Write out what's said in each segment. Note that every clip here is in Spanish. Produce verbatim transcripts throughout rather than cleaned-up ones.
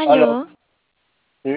Aló. Aló, Sí.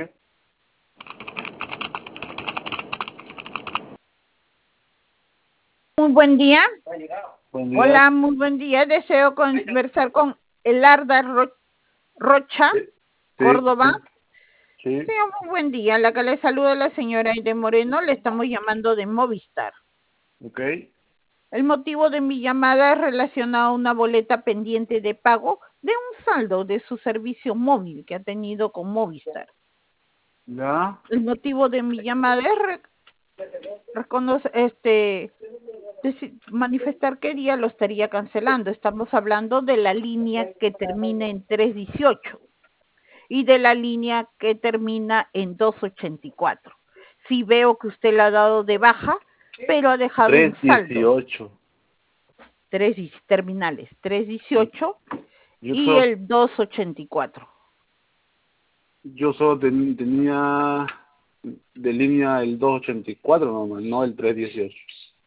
muy buen día. Buen día. Hola, muy buen día. Deseo conversar con Elarda Ro- Rocha, Sí. Sí. Córdoba. Sí. Señor, muy buen día. La que le saluda la señora Aide Moreno. Le estamos llamando de Movistar. Ok. El motivo de mi llamada es relacionado a una boleta pendiente de pago de un saldo de su servicio móvil que ha tenido con Movistar. Ya. El motivo de mi llamada es re- reconocer, este, deci- manifestar qué día lo estaría cancelando. Estamos hablando de la línea que termina en trescientos dieciocho y de la línea que termina en doscientos ochenta y cuatro. Sí veo que usted la ha dado de baja, pero ha dejado un Tres saldo. dieciocho. Tres dis- terminales, trescientos dieciocho Yo y solo, el doscientos ochenta y cuatro. yo solo ten- tenía de línea el doscientos ochenta y cuatro nomás, no el trescientos dieciocho.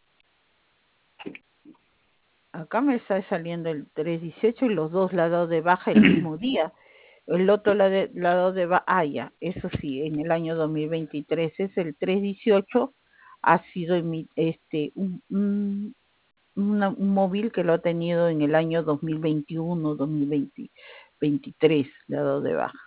Acá me está saliendo el trescientos dieciocho y los dos la ha dado de baja el mismo día. El otro la, de, la ha dado de baja, ah, ya, eso sí, en el año dos mil veintitrés es el trescientos dieciocho, ha sido emi- este un, un, una- un móvil que lo ha tenido en el año dos mil veintiuno, dos mil veinte, veintitrés, le ha dado de baja.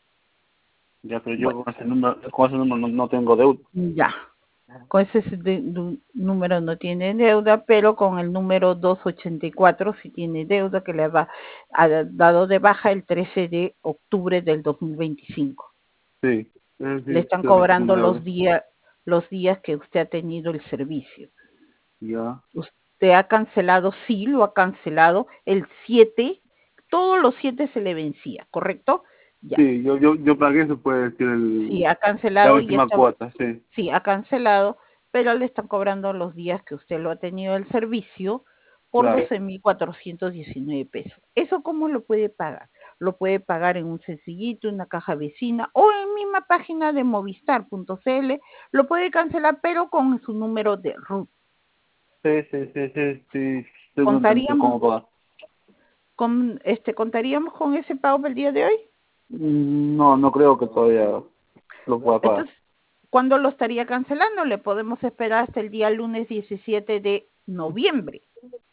Ya, pero yo Bueno, con ese número, con ese número no, no tengo deuda. ya. Con ese s- de- du- número no tiene deuda, pero con el número doscientos ochenta y cuatro sí tiene deuda, que le va, ha dado de baja el trece de octubre del dos mil veinticinco. Sí. Eh, Le sí, están creo que tengo cobrando una los deuda. días los días que usted ha tenido el servicio. Ya. Usted ha cancelado, sí, lo ha cancelado el siete, todos los siete se le vencía, ¿correcto? Ya. Sí, yo, yo, yo pagué, se puede decir, Sí, el, ha la cancelado y última está, cuota, sí. sí, ha cancelado, pero le están cobrando los días que usted lo ha tenido el servicio por Claro. doce mil cuatrocientos diecinueve pesos. ¿Eso cómo lo puede pagar? Lo puede pagar en un sencillito, una caja vecina o en misma página de movistar punto c l. Lo puede cancelar, pero con su número de R U T. Sí, sí, sí, sí, sí. Tengo entendido ¿Contaríamos cómo pagar. con, este, ¿contaríamos con ese pago para el día de hoy? Mm, No, no creo que todavía lo pueda pagar. Entonces, ¿cuándo lo estaría cancelando? Le podemos esperar hasta el día lunes diecisiete de noviembre.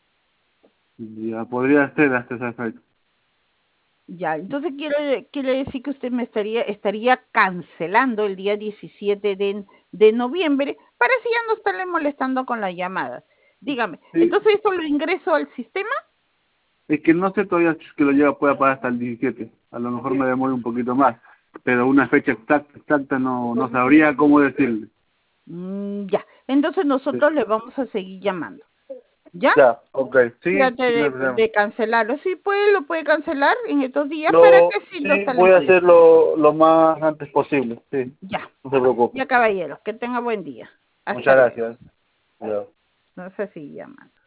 Ya podría ser hasta esa fecha. Ya, entonces quiere, quiere decir que usted me estaría, estaría cancelando el día diecisiete de, de noviembre para así ya no estarle molestando con la llamada. Dígame, Sí, entonces esto lo ingreso al sistema. es que no sé todavía si es que lo lleva pueda pagar hasta el diecisiete. A lo mejor me demore un poquito más, pero una fecha exacta, exacta no, no sabría cómo decirle. Mm, ya, entonces Sí. nosotros le vamos a seguir llamando. ¿Ya? Ya, ok, sí, Trate sí, no hay de, problema. de cancelarlo. Sí, puede, lo puede cancelar en estos días para Lo, que sí no sí, estarle voy a molestando. hacerlo lo más antes posible, sí, Ya, no se preocupe. ya caballero, que tenga buen día. Hasta Muchas luego. gracias. Ya. No sé si llaman.